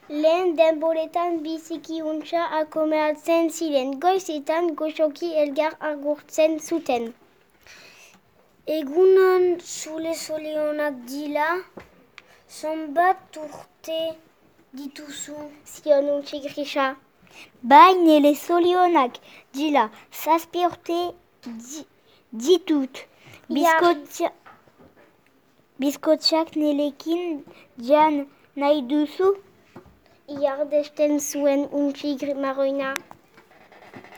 Lehen denboretan biziki untsa akomeratzen ziren, goizetan goxoki elgar agurtzen zuten. Egunon zule zorionak dila, zonbat urte dituzu? Zion untsi grisa. Bai, nire zorionak dila, 7 urte ditut. Bizkotxak nirekin jan nahi duzu? Iardesten zuen untsi marroina.